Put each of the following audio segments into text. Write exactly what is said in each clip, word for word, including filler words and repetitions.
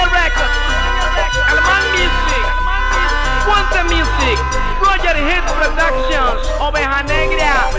Records, Alman Music, Fuente Music, Roger Hit Productions, Oveja Negra,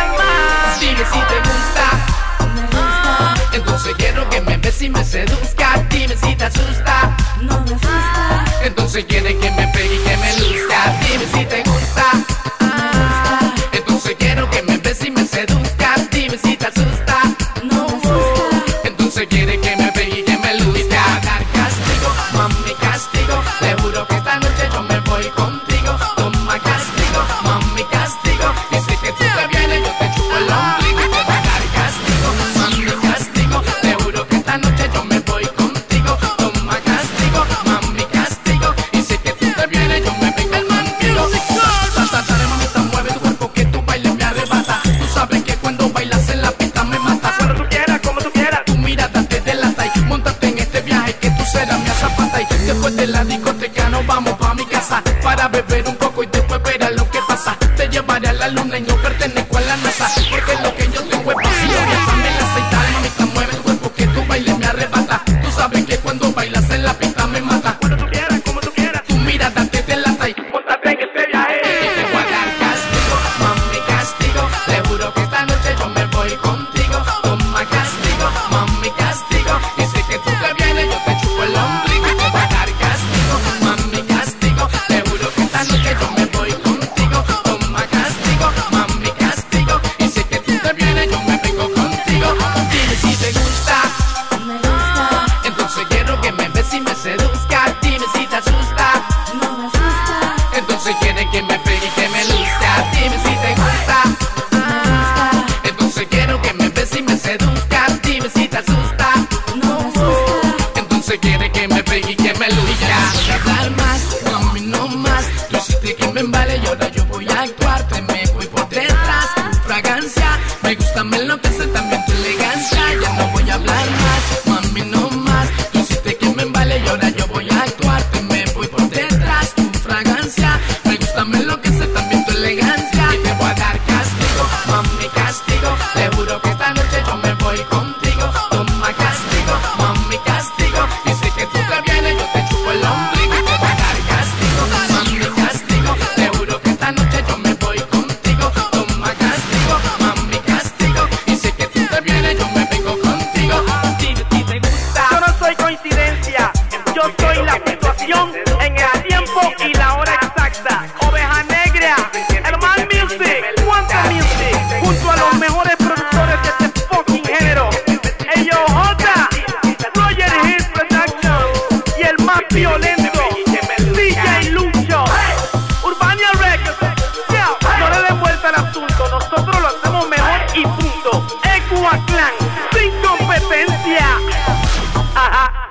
Alman. Dime si te gusta, Me gusta, entonces quiero que me beses y me seduzca. Dime si te asusta, no me asusta. entonces quieres que me pegue y que me luzca. Dime si te gusta, Me gusta, entonces quiero que me beses y me seduzca. Dime si te asusta, no me asusta. entonces quieres que me pegue y que me luzca. Y te va a dar castigo, mami, castigo. Te juro que esta noche yo me voy contigo. Toma castigo, mami, castigo. Dice que tú te vienes, yo te chupo el ombligo. Y te va a dar castigo, mami, castigo. Te juro que esta noche yo me voy contigo. Toma castigo, mami, castigo. Dice que tú te vienes, yo me vengo contigo. Salta, dale, mamita, mueve tu cuerpo que tu baile me arrebata. Tú sabes que cuando bailas en la pista me mata. Cuando tú quieras, como tú quieras. Tu mirada te delata y montate en este viaje que tú serás mi azafata. Y después de la discoteca nos vamos pa' mi casa para beber un poco y después verás lo que pasa. Te llevaré a la luna y no pertenezco a la NASA, porque lo que yo tengo es vacío. Déjame la aceitar, mamita, mueve tu cuerpo que tu baile me arrebata. Tú sabes que cuando bailas en la pista me mata. Cuando tú quieras, como tú quieras. Tu mirada te delata y Móntate en este viaje. te voy a dar castigo, mami, castigo. Te juro que esta noche yo me voy contigo. Toma castigo, mami, castigo. Dice que tú te vienes, yo te chupo el ombligo. Y te voy a dar castigo, mami, castigo. Te juro que esta noche yo me voy contigo. Toma castigo, mami, castigo. Dice que tú te vienes, yo me vengo contigo. Dime si te gusta, Me gusta, entonces quiero que me beses y me seduzca. Dime si te asusta, no me asusta. entonces quieres que me pegue y que me luzca. Dime si te gusta, Me gusta, entonces quiero que me beses y me seduzca. Dime si te asusta, no me asusta. entonces quieres que me pegue y que me luzca. Voy a hablar más, mami, no más. Tú hiciste que me embale y ahora yo voy a actuar. Te me voy por detrás, tu fragancia me gusta, me enloquece también tu elegancia. Ya no voy a hablar más, mami, no más. Tú hiciste que me embale y ahora yo voy a actuar. Te me voy por detrás, tu fragancia me gusta, me enloquece también tu elegancia. Y te voy a dar castigo, mami, castigo. Te juro que esta noche yo me voy contigo. Toma castigo, mami, castigo. Dice que tú te vienes, yo te chupo el ombligo. Y te voy a dar castigo, mami, castigo. Te juro que esta noche yo me voy contigo. Toma castigo, mami, castigo. Dice que tú te vienes, yo me vengo contigo. Dime si te gusta. Yo no soy coincidencia, yo soy la situación en el tiempo y la hora exacta. Oveja Negra, Alman Music, Fuente Music, junto a los mejores productores de este fucking género. Ellos J, Roger Hit Productions y el más violento, D J Lucho, Urbania Records. Yeah, no le den vuelta al asunto, nosotros lo hacemos mejor y punto. Equa Clan, sin competencia. Ajá.